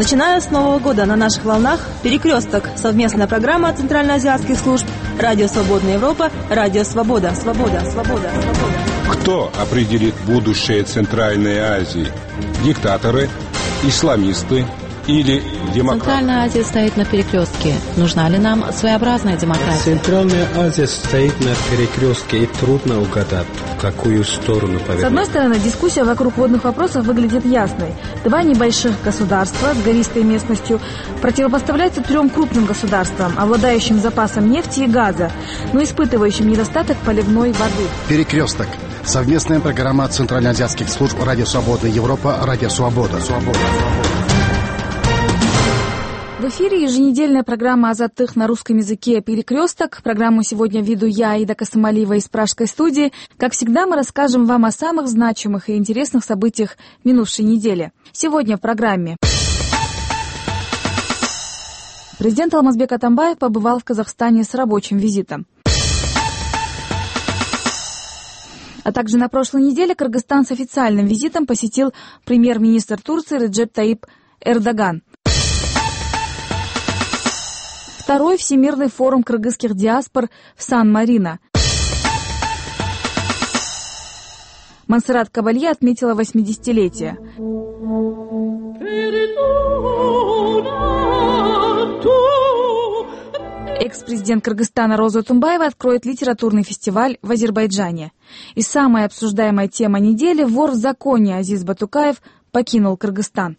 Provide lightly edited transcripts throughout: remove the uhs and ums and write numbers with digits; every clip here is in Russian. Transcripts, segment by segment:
Начиная с Нового года на наших волнах «Перекресток» — совместная программа центральноазиатских служб «Радио Свободная Европа», «Радио Свобода». Кто определит будущее Центральной Азии? Диктаторы, исламисты или демократы? Центральная Азия стоит на перекрестке. Нужна ли нам своеобразная демократия? Центральная Азия стоит на перекрестке, и трудно угадать, в какую сторону повернуть. С одной стороны, дискуссия вокруг водных вопросов выглядит ясной. Два небольших государства с гористой местностью противопоставляются трем крупным государствам, обладающим запасом нефти и газа, но испытывающим недостаток поливной воды. Перекресток. Совместная программа центральноазиатских служб «Радио Свобода Европа», «Радио Свобода». В эфире еженедельная программа «Азаттых» на русском языке «Перекресток». Программу сегодня веду я, Аида Касымалиева, из пражской студии. Как всегда, мы расскажем вам о самых значимых и интересных событиях минувшей недели. Сегодня в программе. Президент Алмазбек Атамбаев побывал в Казахстане с рабочим визитом. А также на прошлой неделе Кыргызстан с официальным визитом посетил премьер-министр Турции Реджеп Таип Эрдоган. Второй Всемирный форум кыргызских диаспор в Сан-Марино. Монсеррат Кабалье отметила 80-летие. Экс-президент Кыргызстана Роза Отунбаева откроет литературный фестиваль в Азербайджане. И самая обсуждаемая тема недели — вор в законе Азиз Батукаев покинул Кыргызстан.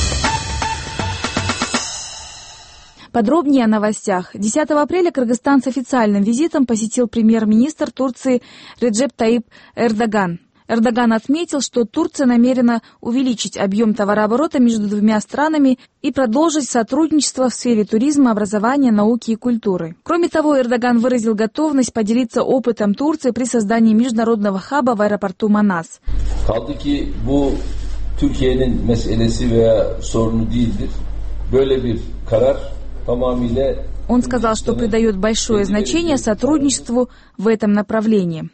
Подробнее о новостях. 10 апреля Кыргызстан с официальным визитом посетил премьер-министр Турции Реджеп Таип Эрдоган. Эрдоган отметил, что Турция намерена увеличить объем товарооборота между двумя странами и продолжить сотрудничество в сфере туризма, образования, науки и культуры. Кроме того, Эрдоган выразил готовность поделиться опытом Турции при создании международного хаба в аэропорту Манас. Он сказал, что придает большое значение сотрудничеству в этом направлении.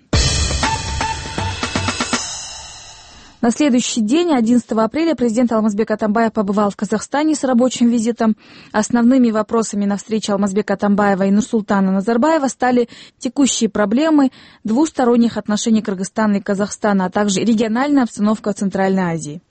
На следующий день, 11 апреля, президент Алмазбек Атамбаев побывал в Казахстане с рабочим визитом. Основными вопросами на встрече Алмазбека Атамбаева и Нурсултана Назарбаева стали текущие проблемы двусторонних отношений Кыргызстана и Казахстана, а также региональная обстановка в Центральной Азии.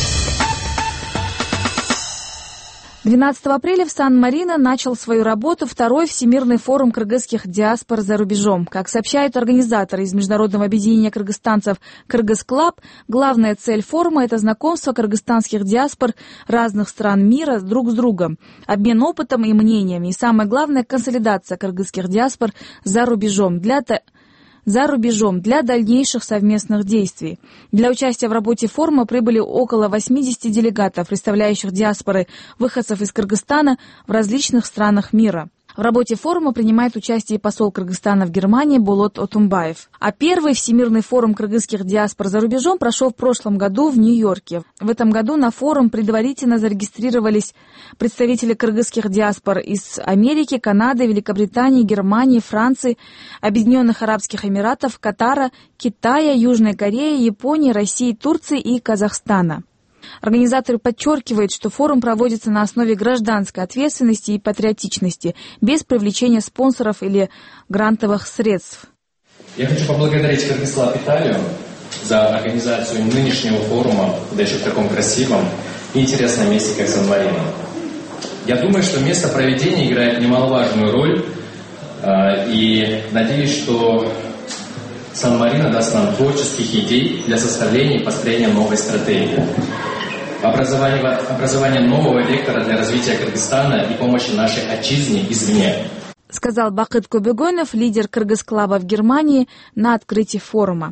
12 апреля в Сан-Марино начал свою работу второй Всемирный форум кыргызских диаспор за рубежом. Как сообщают организаторы из Международного объединения кыргызстанцев «Кыргыз-Клаб», главная цель форума – это знакомство кыргызстанских диаспор разных стран мира друг с другом, обмен опытом и мнениями, и самое главное – консолидация кыргызских диаспор за рубежом для дальнейших совместных действий. Для участия в работе форума прибыли около 80 делегатов, представляющих диаспоры выходцев из Кыргызстана в различных странах мира. В работе форума принимает участие и посол Кыргызстана в Германии Болот Отунбаев. А первый Всемирный форум кыргызских диаспор за рубежом прошел в прошлом году в Нью-Йорке. В этом году на форум предварительно зарегистрировались представители кыргызских диаспор из Америки, Канады, Великобритании, Германии, Франции, Объединенных Арабских Эмиратов, Катара, Китая, Южной Кореи, Японии, России, Турции и Казахстана. Организаторы подчеркивают, что форум проводится на основе гражданской ответственности и патриотичности, без привлечения спонсоров или грантовых средств. Я хочу поблагодарить Кыргыз-Клаб Италию за организацию нынешнего форума, да еще в таком красивом и интересном месте, как Сан-Марино. Я думаю, что место проведения играет немаловажную роль, и надеюсь, что Сан-Марино даст нам творческих идей для составления и построения новой стратегии. Образование нового вектора для развития Кыргызстана и помощи нашей отчизне извне. Сказал Бакыт Кубегонов, лидер Кыргыз-Клаба в Германии, на открытии форума.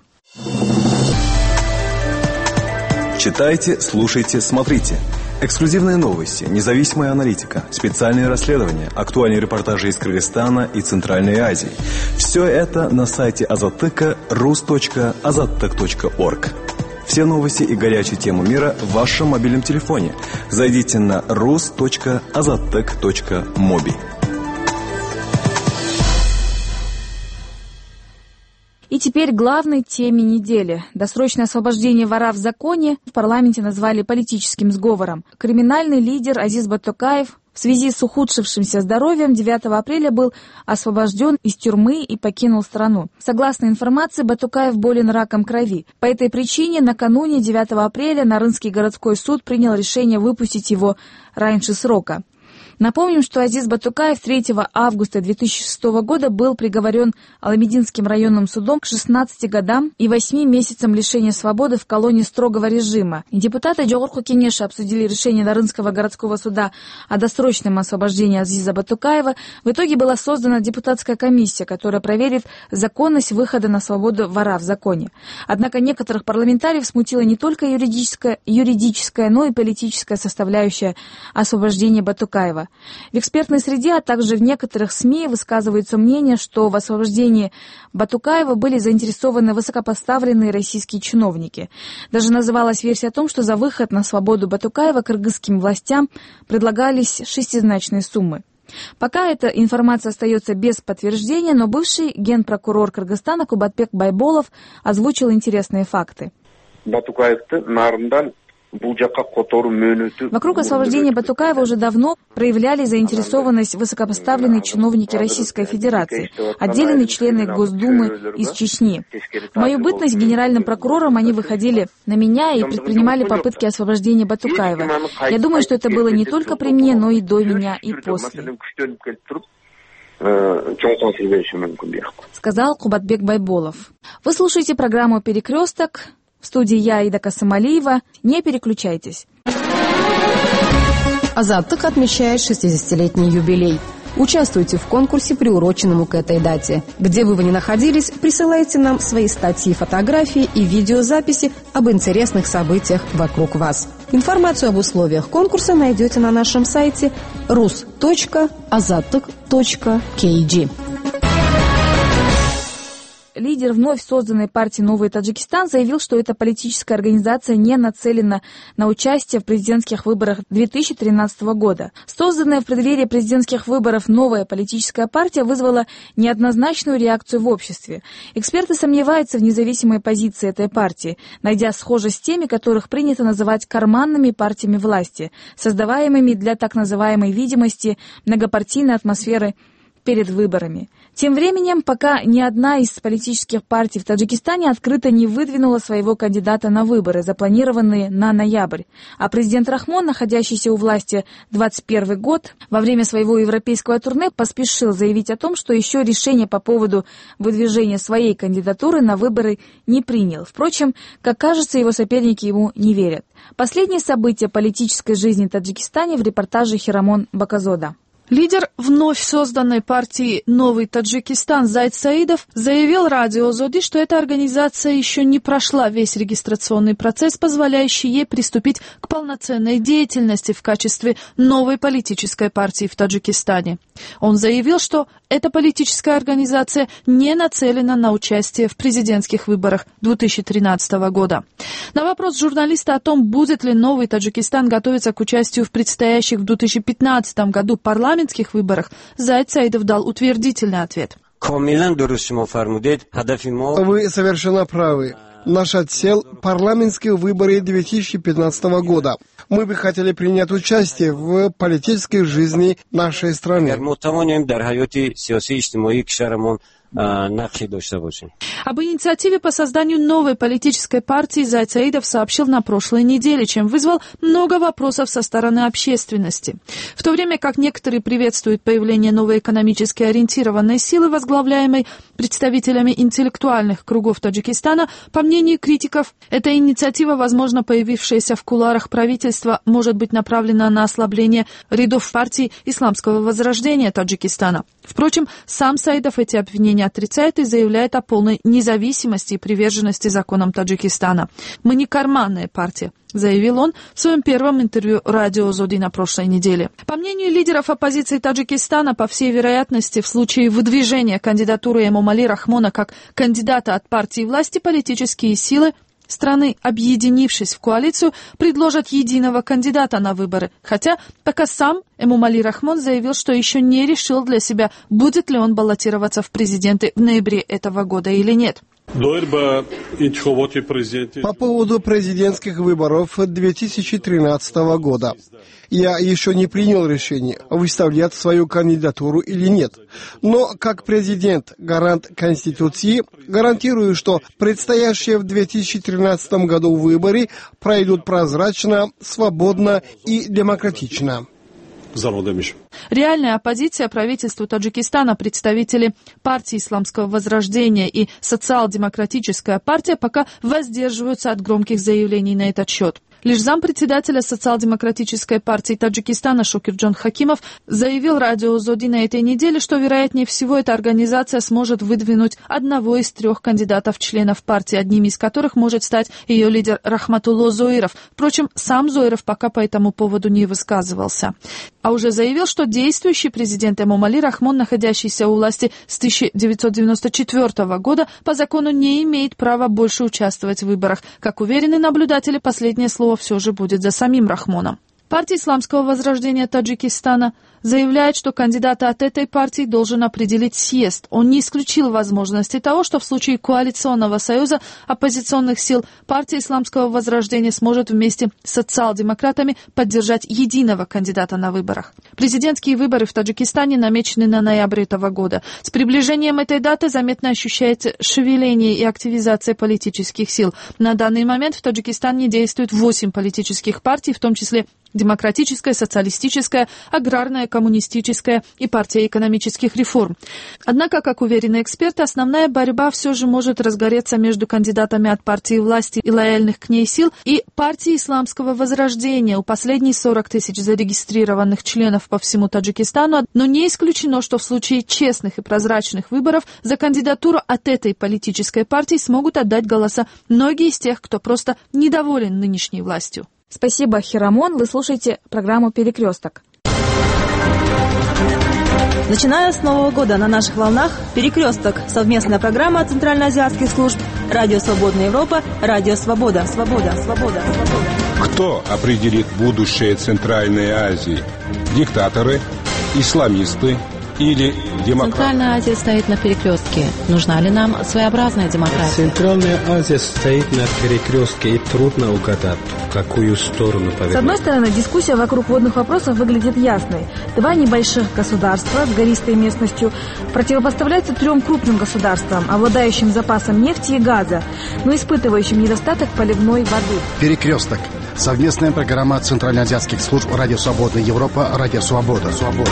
Читайте, слушайте, смотрите. Эксклюзивные новости, независимая аналитика, специальные расследования, актуальные репортажи из Кыргызстана и Центральной Азии. Все это на сайте Азаттыка rus.azattyk.org. Все новости и горячие темы мира в вашем мобильном телефоне. Зайдите на rus.azattyk.mobi. И теперь к главной теме недели. Досрочное освобождение вора в законе в парламенте назвали политическим сговором. Криминальный лидер Азиз Батукаев в связи с ухудшившимся здоровьем 9 апреля был освобожден из тюрьмы и покинул страну. Согласно информации, Батукаев болен раком крови. По этой причине накануне 9 апреля Нарынский городской суд принял решение выпустить его раньше срока. Напомним, что Азиз Батукаев 3 августа 2006 года был приговорен Аламединским районным судом к 16 годам и 8 месяцам лишения свободы в колонии строгого режима. Депутаты Джогорку Кенеша обсудили решение Нарынского городского суда о досрочном освобождении Азиза Батукаева. В итоге была создана депутатская комиссия, которая проверит законность выхода на свободу вора в законе. Однако некоторых парламентариев смутила не только юридическая, но и политическая составляющая освобождения Батукаева. В экспертной среде, а также в некоторых СМИ высказывается мнение, что в освобождении Батукаева были заинтересованы высокопоставленные российские чиновники. Даже называлась версия о том, что за выход на свободу Батукаева кыргызским властям предлагались шестизначные суммы. Пока эта информация остается без подтверждения, но бывший генпрокурор Кыргызстана Кубатбек Байболов озвучил интересные факты. Вокруг освобождения Батукаева уже давно проявляли заинтересованность высокопоставленные чиновники Российской Федерации, отдельные члены Госдумы из Чечни. В мою бытность генеральным прокурором они выходили на меня и предпринимали попытки освобождения Батукаева. Я думаю, что это было не только при мне, но и до меня, и после. Сказал Кубатбек Байболов. Вы слушаете программу «Перекресток». В студии я, Аида Касымалиева. Не переключайтесь. Азаттык отмечает 60-летний юбилей. Участвуйте в конкурсе, приуроченному к этой дате. Где бы вы ни находились, присылайте нам свои статьи, фотографии и видеозаписи об интересных событиях вокруг вас. Информацию об условиях конкурса найдете на нашем сайте rus.azattyk.kg. Лидер вновь созданной партии «Новый Таджикистан» заявил, что эта политическая организация не нацелена на участие в президентских выборах 2013 года. Созданная в преддверии президентских выборов новая политическая партия вызвала неоднозначную реакцию в обществе. Эксперты сомневаются в независимой позиции этой партии, найдя схожесть с теми, которых принято называть карманными партиями власти, создаваемыми для так называемой видимости многопартийной атмосферы перед выборами. Тем временем, пока ни одна из политических партий в Таджикистане открыто не выдвинула своего кандидата на выборы, запланированные на ноябрь, а президент Рахмон, находящийся у власти 21 год, во время своего европейского турне поспешил заявить о том, что еще решение по поводу выдвижения своей кандидатуры на выборы не принял. Впрочем, как кажется, его соперники ему не верят. Последние события политической жизни в Таджикистане в репортаже Хирамон Баказода. Лидер вновь созданной партии «Новый Таджикистан» Зайд Саидов заявил радио Зоди, что эта организация еще не прошла весь регистрационный процесс, позволяющий ей приступить к полноценной деятельности в качестве новой политической партии в Таджикистане. Он заявил, что эта политическая организация не нацелена на участие в президентских выборах 2013 года. На вопрос журналиста о том, будет ли «Новый Таджикистан» готовиться к участию в предстоящих в 2015 году парламентских выборах, Зайд Саидов дал утвердительный ответ. Вы совершенно правы. Наша цель – парламентские выборы 2015 года. Мы бы хотели принять участие в политической жизни нашей страны. Об инициативе по созданию новой политической партии Зайд Саидов сообщил на прошлой неделе, чем вызвал много вопросов со стороны общественности. В то время как некоторые приветствуют появление новой экономически ориентированной силы, возглавляемой представителями интеллектуальных кругов Таджикистана, по мнению критиков, эта инициатива, возможно, появившаяся в кулуарах правительства, может быть направлена на ослабление рядов партии Исламского возрождения Таджикистана. Впрочем, сам Саидов эти обвинения отрицает и заявляет о полной независимости и приверженности законам Таджикистана. «Мы не карманная партия», заявил он в своем первом интервью радио Зоди на прошлой неделе. По мнению лидеров оппозиции Таджикистана, по всей вероятности, в случае выдвижения кандидатуры Эмомали Рахмона как кандидата от партии власти, политические силы страны, объединившись в коалицию, предложат единого кандидата на выборы, хотя пока сам Эмомали Рахмон заявил, что еще не решил для себя, будет ли он баллотироваться в президенты в ноябре этого года или нет. По поводу президентских выборов 2013 года. Я еще не принял решение, выставлять свою кандидатуру или нет. Но как президент, гарант Конституции, гарантирую, что предстоящие в 2013 году выборы пройдут прозрачно, свободно и демократично. Реальная оппозиция правительству Таджикистана, представители партии Исламского возрождения и Социал-демократическая партия пока воздерживаются от громких заявлений на этот счет. Лишь зампредседателя Социал-демократической партии Таджикистана Шокирджон Хакимов заявил радио «Зоди» на этой неделе, что, вероятнее всего, эта организация сможет выдвинуть одного из 3 кандидатов-членов партии, одним из которых может стать ее лидер Рахматулло Зоиров. Впрочем, сам Зоиров пока по этому поводу не высказывался. А уже заявил, что действующий президент Эмомали Рахмон, находящийся у власти с 1994 года, по закону не имеет права больше участвовать в выборах. Как уверены наблюдатели, последнее слово все же будет за самим Рахмоном. Партия Исламского возрождения Таджикистана заявляет, что кандидата от этой партии должен определить съезд. Он не исключил возможности того, что в случае коалиционного союза оппозиционных сил партия Исламского возрождения сможет вместе с социал-демократами поддержать единого кандидата на выборах. Президентские выборы в Таджикистане намечены на ноябрь этого года. С приближением этой даты заметно ощущается шевеление и активизация политических сил. На данный момент в Таджикистане действует 8 политических партий, в том числе демократическая, социалистическая, аграрная, коммунистическая и партия экономических реформ. Однако, как уверены эксперты, основная борьба все же может разгореться между кандидатами от партии власти и лояльных к ней сил и партии Исламского возрождения. У последней 40 тысяч зарегистрированных членов по всему Таджикистану, но не исключено, что в случае честных и прозрачных выборов за кандидатуру от этой политической партии смогут отдать голоса многие из тех, кто просто недоволен нынешней властью. Спасибо, Хирамон. Вы слушаете программу «Перекресток». Начиная с Нового года на наших волнах «Перекресток» — совместная программа центральноазиатских служб «Радио Свободная Европа», «Радио Свобода». Кто определит будущее Центральной Азии? Диктаторы, исламисты или демократы? Центральная Азия стоит на перекрестке. Нужна ли нам своеобразная демократия? Центральная Азия стоит на перекрестке, и трудно угадать, в какую сторону повернуть. С одной стороны, дискуссия вокруг водных вопросов выглядит ясной. 2 небольших государства с гористой местностью противопоставляются 3 крупным государствам, обладающим запасом нефти и газа, но испытывающим недостаток поливной воды. Перекресток. Совместная программа центральноазиатских служб «Радио Свободная Европа», «Радио Свобода».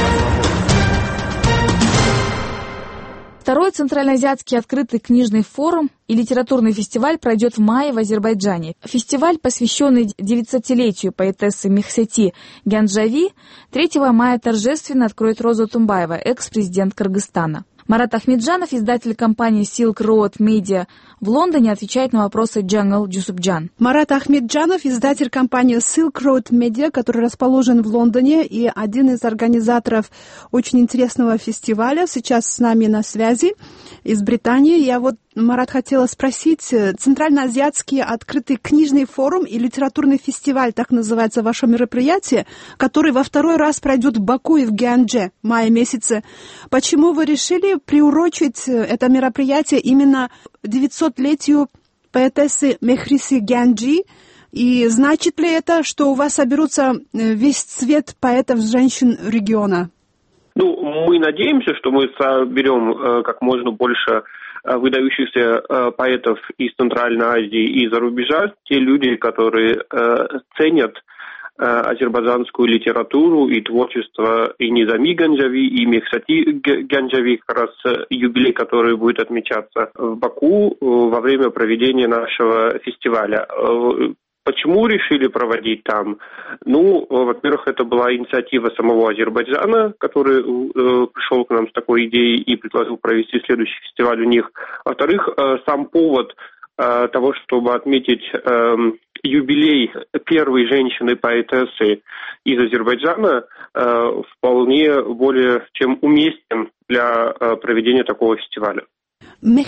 Второй Центральноазиатский открытый книжный форум и литературный фестиваль пройдет в мае в Азербайджане. Фестиваль, посвященный 900-летию поэтессы Мехсети Гянджави, 3 мая торжественно откроет Роза Тумбаева, экс-президент Кыргызстана. Марат Ахмеджанов, издатель компании Silk Road Media в Лондоне, отвечает на вопросы Джангал Джусупджан. Марат Ахмеджанов, издатель компании Silk Road Media, который расположен в Лондоне и один из организаторов очень интересного фестиваля, сейчас с нами на связи из Британии. Я Марат, хотела спросить, Центральноазиатский открытый книжный форум и литературный фестиваль, так называется ваше мероприятие, который во 2-й раз пройдет в Баку и в Геандже в мае месяце. Почему вы решили приурочить это мероприятие именно 900-летию поэтессы Мехриси Гянджи? И значит ли это, что у вас соберутся весь цвет поэтов женщин региона? Мы надеемся, что мы соберем как можно больше выдающихся поэтов из Центральной Азии и за рубежа, те люди, которые ценят азербайджанскую литературу и творчество и Низами Гянджави, и Мехсети Гянджави, как раз юбилей, который будет отмечаться в Баку во время проведения нашего фестиваля. Почему решили проводить там? Во-первых, это была инициатива самого Азербайджана, который пришел к нам с такой идеей и предложил провести следующий фестиваль у них. Во-вторых, сам повод того, чтобы отметить юбилей первой женщины-поэтессы из Азербайджана, вполне более чем уместен для проведения такого фестиваля.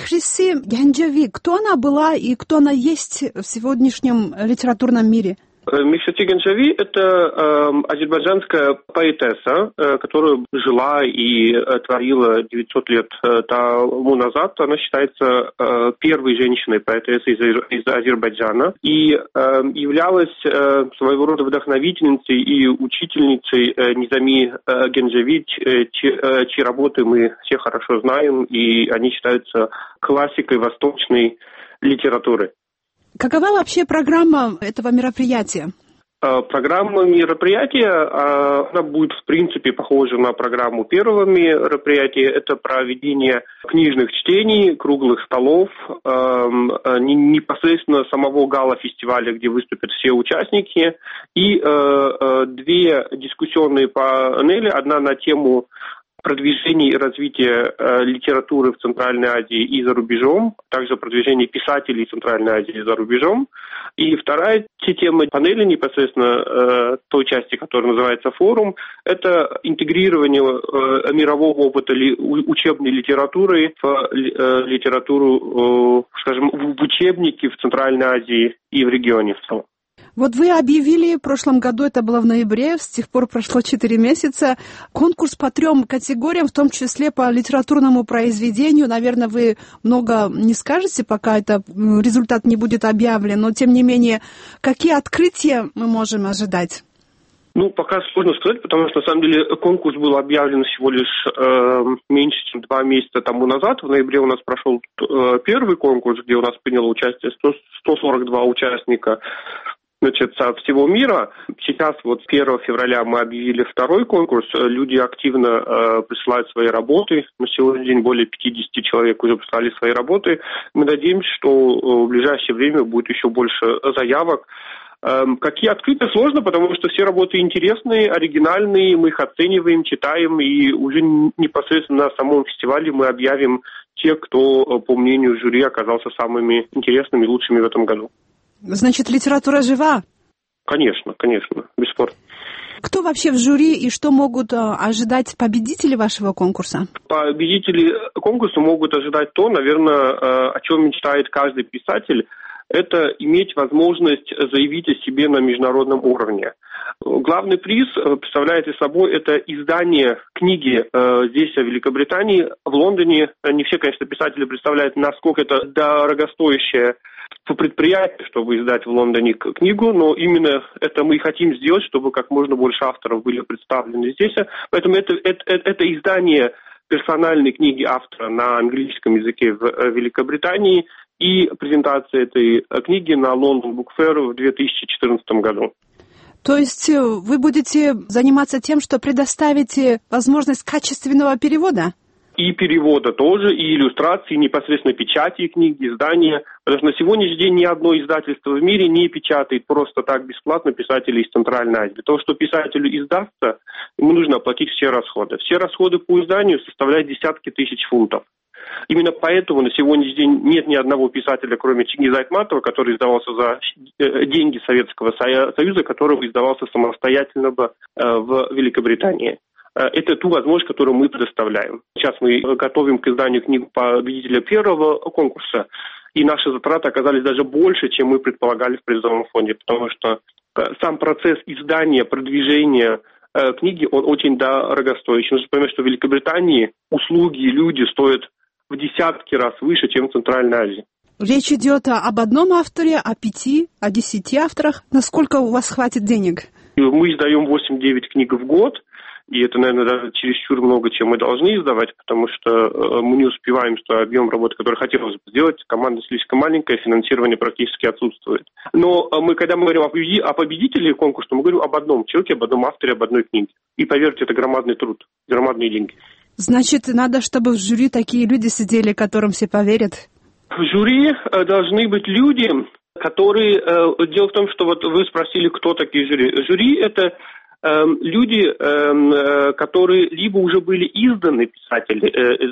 Мехриси Гянджави, кто она была и кто она есть в сегодняшнем литературном мире? Мехшати Генджави – это азербайджанская поэтесса, которая жила и творила 900 лет тому назад. Она считается первой женщиной-поэтессой из Азербайджана и являлась своего рода вдохновительницей и учительницей Низами Генджави, чьи работы мы все хорошо знаем, и они считаются классикой восточной литературы. Какова вообще программа этого мероприятия? Программа мероприятия, она будет, в принципе, похожа на программу первого мероприятия. Это проведение книжных чтений, круглых столов, непосредственно самого гала-фестиваля, где выступят все участники, и 2 дискуссионные панели. Одна на тему продвижение и развитие литературы в Центральной Азии и за рубежом, также продвижение писателей Центральной Азии за рубежом. И вторая тема панели, непосредственно той части, которая называется форум, это интегрирование мирового опыта учебной литературы в литературу, скажем, в учебники в Центральной Азии и в регионе в целом. Вот вы объявили в прошлом году, это было в ноябре, с тех пор прошло 4 месяца, конкурс по 3 категориям, в том числе по литературному произведению. Наверное, вы много не скажете, пока это результат не будет объявлен, но тем не менее, какие открытия мы можем ожидать? Пока сложно сказать, потому что, на самом деле, конкурс был объявлен всего лишь меньше, чем 2 месяца тому назад. В ноябре у нас прошел первый конкурс, где у нас приняло участие 142 участника, со всего мира. Сейчас, 1 февраля, мы объявили второй конкурс. Люди активно присылают свои работы. На сегодняшний день более 50 человек уже прислали свои работы. Мы надеемся, что в ближайшее время будет еще больше заявок. Какие открытия сложно, потому что все работы интересные, оригинальные, мы их оцениваем, читаем, и уже непосредственно на самом фестивале мы объявим тех, кто, по мнению жюри, оказался самыми интересными и лучшими в этом году. Значит, литература жива? Конечно, бесспорно. Кто вообще в жюри и что могут ожидать победители вашего конкурса? Победители конкурса могут ожидать то, наверное, о чем мечтает каждый писатель, это иметь возможность заявить о себе на международном уровне. Главный приз представляет из собой это издание книги здесь, в Великобритании, в Лондоне. Не все, конечно, писатели представляют, насколько это дорогостоящее предприятие, чтобы издать в Лондоне книгу, но именно это мы и хотим сделать, чтобы как можно больше авторов были представлены здесь. Поэтому это издание персональной книги автора на английском языке в Великобритании и презентация этой книги на London Book Fair в 2014 году. То есть вы будете заниматься тем, что предоставите возможность качественного перевода? И перевода тоже, и иллюстрации, непосредственно печати книги, издания. Потому что на сегодняшний день ни одно издательство в мире не печатает просто так бесплатно писателей из Центральной Азии. Для того, что писателю издастся, ему нужно оплатить все расходы. Все расходы по изданию составляют десятки тысяч фунтов. Именно поэтому на сегодняшний день нет ни одного писателя, кроме Чингиза Айтматова, который издавался за деньги Советского Союза, который издавался самостоятельно в Великобритании. Это ту возможность, которую мы предоставляем. Сейчас мы готовим к изданию книгу победителя первого конкурса, и наши затраты оказались даже больше, чем мы предполагали в призовом фонде, потому что сам процесс издания, продвижения книги, он очень дорогостоящий. Нужно понимать, что в Великобритании услуги и люди стоят в десятки раз выше, чем в Центральной Азии. Речь идет об одном авторе, о 5, о 10 авторах. Насколько у вас хватит денег? Мы издаем 8-9 книг в год. И это, наверное, даже чересчур много, чем мы должны издавать, потому что мы не успеваем, что объем работы, который хотелось бы сделать, команда слишком маленькая, финансирование практически отсутствует. Но когда мы говорим о победителе конкурса, мы говорим об одном человеке, об одном авторе, об одной книге. И поверьте, это громадный труд, громадные деньги. Значит, надо, чтобы в жюри такие люди сидели, которым все поверят? В жюри должны быть люди, которые... Дело в том, что вот вы спросили, кто такие жюри. Жюри – это... люди, которые либо уже были изданы писатели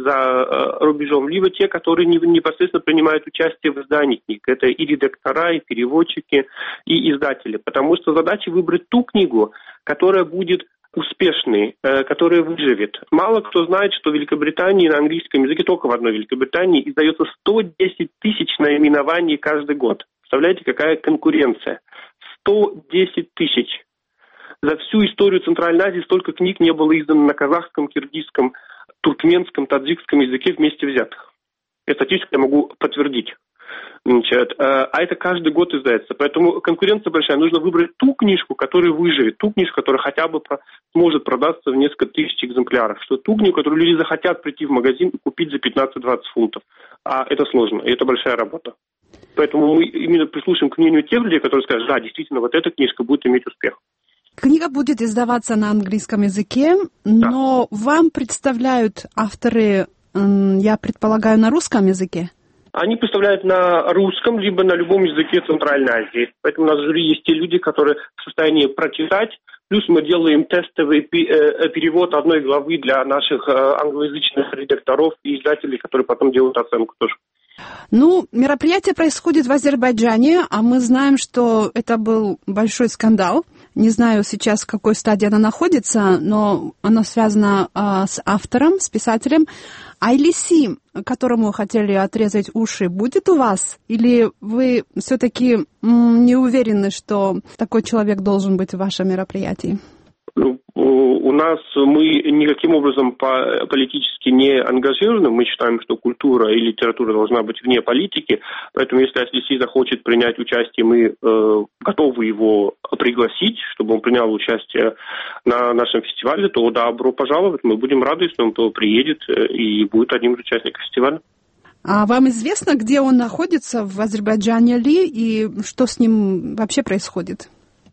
за рубежом, либо те, которые непосредственно принимают участие в издании книг. Это и редактора, и переводчики, и издатели. Потому что задача выбрать ту книгу, которая будет успешной, которая выживет. Мало кто знает, что в Великобритании на английском языке, только в одной Великобритании, издается 110 тысяч наименований каждый год. Представляете, какая конкуренция? 110 тысяч. За всю историю Центральной Азии столько книг не было издано на казахском, киргизском, туркменском, таджикском языке вместе взятых. Эту статистику я могу подтвердить. Значит, а это каждый год издается. Поэтому конкуренция большая. Нужно выбрать ту книжку, которая выживет, ту книжку, которая хотя бы сможет продаться в несколько тысяч экземпляров. Что ту книгу, которую люди захотят прийти в магазин и купить за 15-20 фунтов. А это сложно, и это большая работа. Поэтому мы именно прислушаем к мнению тех людей, которые скажут, да, действительно, вот эта книжка будет иметь успех. Книга будет издаваться на английском языке, но вам представляют авторы, я предполагаю, на русском языке? Они представляют на русском, либо на любом языке Центральной Азии. Поэтому у нас в жюри есть те люди, которые в состоянии прочитать. Плюс мы делаем тестовый перевод одной главы для наших англоязычных редакторов и издателей, которые потом делают оценку тоже. Ну, мероприятие происходит в Азербайджане, а мы знаем, что это был большой скандал. Не знаю сейчас, в какой стадии она находится, но она связана с автором, с писателем. Айлиси, которому хотели отрезать уши, будет у вас? Или вы все-таки не уверены, что такой человек должен быть в вашем мероприятии? У нас мы никаким образом политически не ангажированы. Мы считаем, что культура и литература должна быть вне политики. Поэтому, если Айлиси захочет принять участие, мы готовы его пригласить, чтобы он принял участие на нашем фестивале, то добро пожаловать. Мы будем рады, если он приедет и будет одним из участников фестиваля. А вам известно, где он находится, в Азербайджане ли, и что с ним вообще происходит?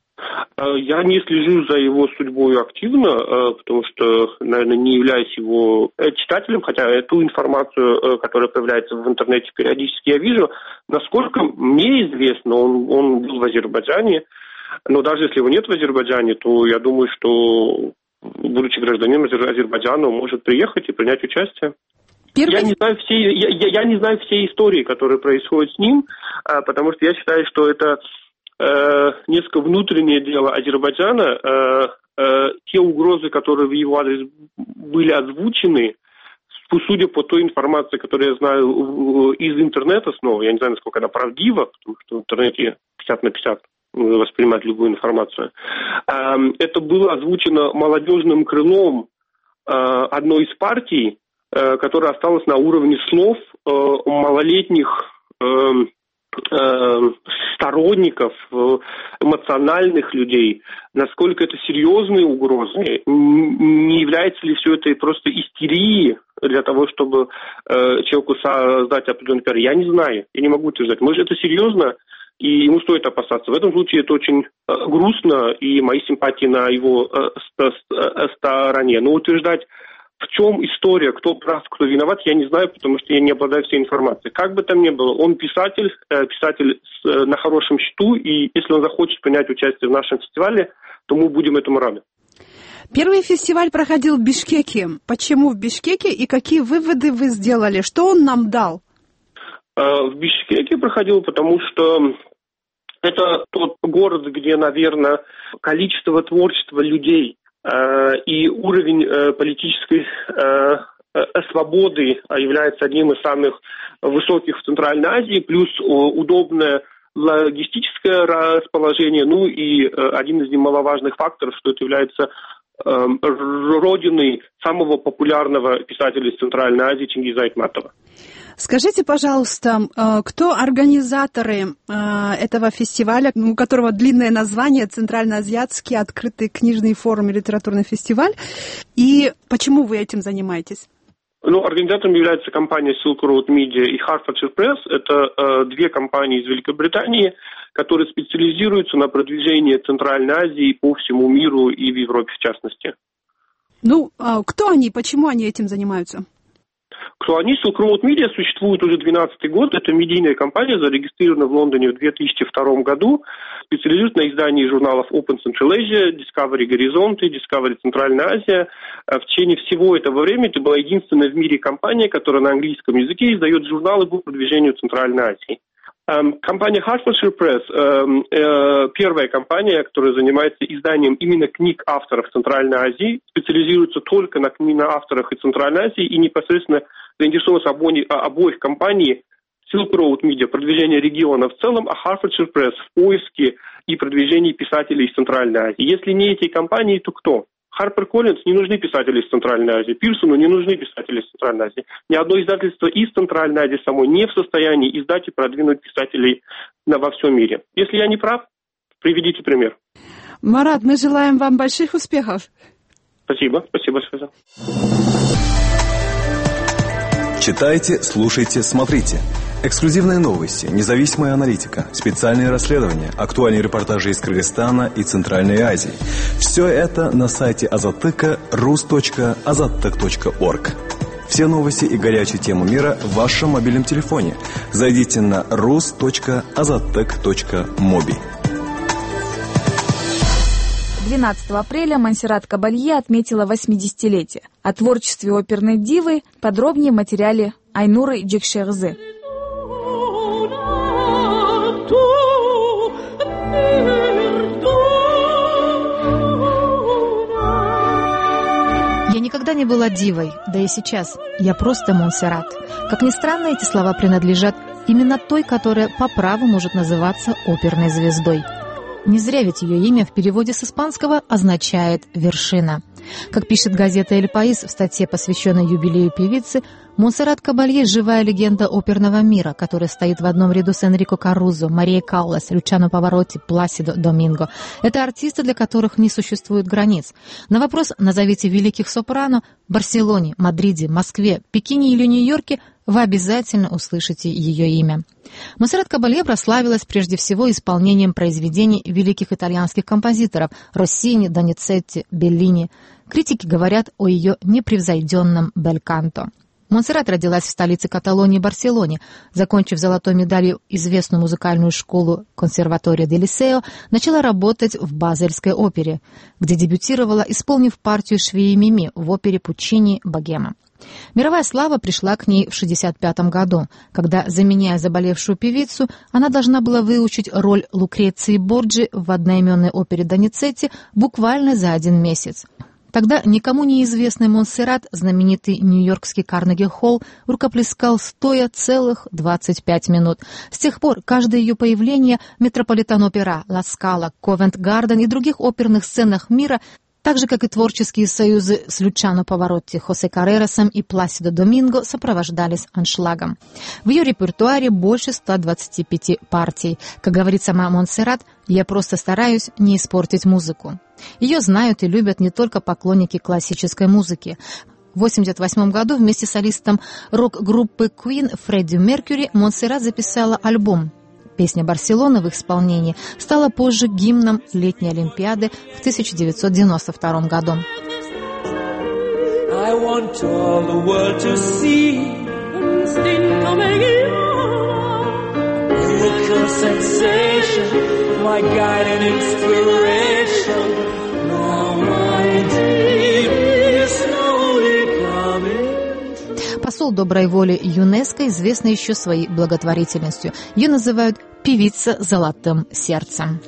Я не слежу за его судьбой активно, потому что, наверное, не являюсь его читателем, хотя ту информацию, которая появляется в интернете, периодически я вижу. Насколько мне известно, он был в Азербайджане, но даже если его нет в Азербайджане, то я думаю, что, будучи гражданином Азербайджана, он может приехать и принять участие. Я не знаю всей истории, которая происходит с ним, потому что я считаю, что это несколько внутреннее дело Азербайджана. Те угрозы, которые в его адрес были озвучены, судя по той информации, которую я знаю из интернета снова, я не знаю, насколько она правдива, потому что в интернете 50 на 50 воспринимать любую информацию, это было озвучено молодежным крылом одной из партий, которая осталась на уровне слов малолетних сторонников, эмоциональных людей, насколько это серьезные угрозы, не является ли все это просто истерией для того, чтобы человеку создать определенный пиар. Я не знаю, я не могу утверждать. Может, это серьезно, и ему стоит опасаться. В этом случае это очень грустно, и мои симпатии на его стороне. Но утверждать, в чем история, кто прав, кто виноват, я не знаю, потому что я не обладаю всей информацией. Как бы там ни было, он писатель на хорошем счету, и если он захочет принять участие в нашем фестивале, то мы будем этому рады. Первый фестиваль проходил в Бишкеке. Почему в Бишкеке и какие выводы вы сделали? Что он нам дал? В Бишкеке проходил, потому что это тот город, где, наверное, количество творчества людей и уровень политической свободы является одним из самых высоких в Центральной Азии, плюс удобное логистическое расположение, ну и один из немаловажных факторов, что это является родиной самого популярного писателя из Центральной Азии Чингиза Айтматова. Скажите, пожалуйста, кто организаторы этого фестиваля, у которого длинное название «Центральноазиатский открытый книжный форум и литературный фестиваль», и почему вы этим занимаетесь? Организатором является компания Silk Road Media и Hertfordshire Press. Это две компании из Великобритании, которые специализируются на продвижении Центральной Азии по всему миру и в Европе в частности. Кто они, почему они этим занимаются? Кто они? Silk Road Media существует уже 12-й год. Это медийная компания, зарегистрирована в Лондоне в 2002 году. Специализируется на издании журналов Open Central Asia, Discovery Горизонты, Discovery Центральная Азия. В течение всего этого времени это была единственная в мире компания, которая на английском языке издает журналы по продвижению Центральной Азии. Компания Hertfordshire Press, первая компания, которая занимается изданием именно книг авторов Центральной Азии, специализируется только на авторах из Центральной Азии и непосредственно заинтересовалась обоих компаний Silk Road Media, продвижение региона в целом, а Hertfordshire Press в поиске и продвижении писателей из Центральной Азии. Если не эти компании, то кто? HarperCollins не нужны писатели из Центральной Азии, Пирсону не нужны писатели из Центральной Азии. Ни одно издательство из Центральной Азии самой не в состоянии издать и продвинуть писателей во всем мире. Если я не прав, приведите пример. Марат, мы желаем вам больших успехов. Спасибо, спасибо большое. Читайте, слушайте, смотрите. Эксклюзивные новости, независимая аналитика, специальные расследования, актуальные репортажи из Кыргызстана и Центральной Азии. Все это на сайте Азаттыка rus.azattyk.org. Все новости и горячие темы мира в вашем мобильном телефоне. Зайдите на rus.azattyk.mobi. 12 апреля Монсеррат Кабалье отметила 80-летие. О творчестве оперной дивы подробнее в материале Айнуры Джекшерзы. Я никогда не была дивой, да и сейчас. Я просто Монсеррат. Как ни странно, эти слова принадлежат именно той, которая по праву может называться оперной звездой. Не зря ведь ее имя в переводе с испанского означает «вершина». Как пишет газета «Эль Паис» в статье, посвященной юбилею певицы, Монсеррат Кабалье – живая легенда оперного мира, которая стоит в одном ряду с Энрико Карузо, Марией Каллас, Лючано Паваротти, Пласидо Доминго. Это артисты, для которых не существует границ. На вопрос «назовите великих сопрано» в Барселоне, Мадриде, Москве, Пекине или Нью-Йорке вы обязательно услышите ее имя. Монсеррат Кабалье прославилась прежде всего исполнением произведений великих итальянских композиторов Россини, Доницетти, Беллини. Критики говорят о ее непревзойденном бельканто. Монсеррат родилась в столице Каталонии Барселоне. Закончив золотой медалью известную музыкальную школу Консерватория де Лисео, начала работать в Базельской опере, где дебютировала, исполнив партию Швеи Мими в опере Пуччини «Богема». Мировая слава пришла к ней в 1965 году, когда, заменяя заболевшую певицу, она должна была выучить роль Лукреции Борджи в одноименной опере Доницетти буквально за 1 месяц. Тогда никому неизвестный Монсеррат, знаменитый нью-йоркский Карнеги-холл, рукоплескал стоя целых 25 минут. С тех пор каждое ее появление в Метрополитен-опера, Ла Скала, Ковент-Гарден и других оперных сценах мира, так же, как и творческие союзы с Лючано Паваротти, Хосе Каррерасом и Пласидо Доминго, сопровождались аншлагом. В ее репертуаре больше 125 партий. Как говорит сама Монсеррат, «Я просто стараюсь не испортить музыку». Ее знают и любят не только поклонники классической музыки. В 1988 году вместе с солистом рок-группы Queen Фредди Меркьюри Монсеррат записала альбом. Песня «Барселона» в их исполнении стала позже гимном летней Олимпиады в 1992 году. Посол доброй воли ЮНЕСКО известна еще своей благотворительностью. Ее называют «певица с золотым сердцем».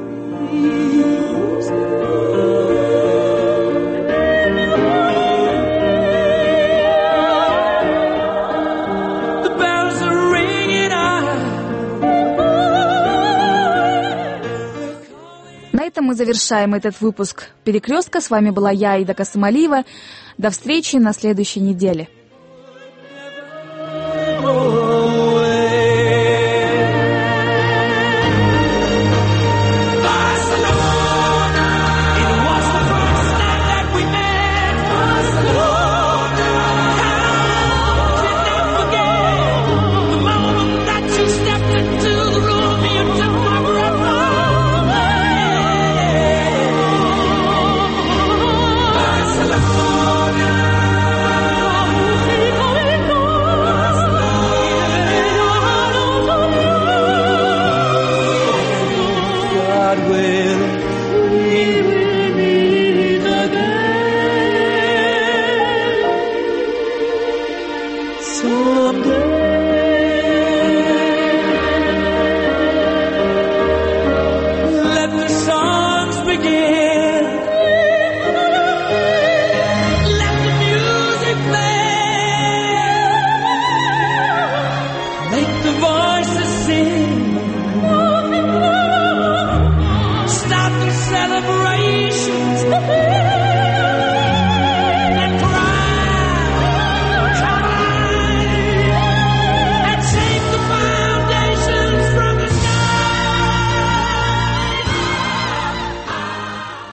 На этом мы завершаем этот выпуск «Перекрестка». С вами была я, Аида Касымалиева. До встречи на следующей неделе. celebrations.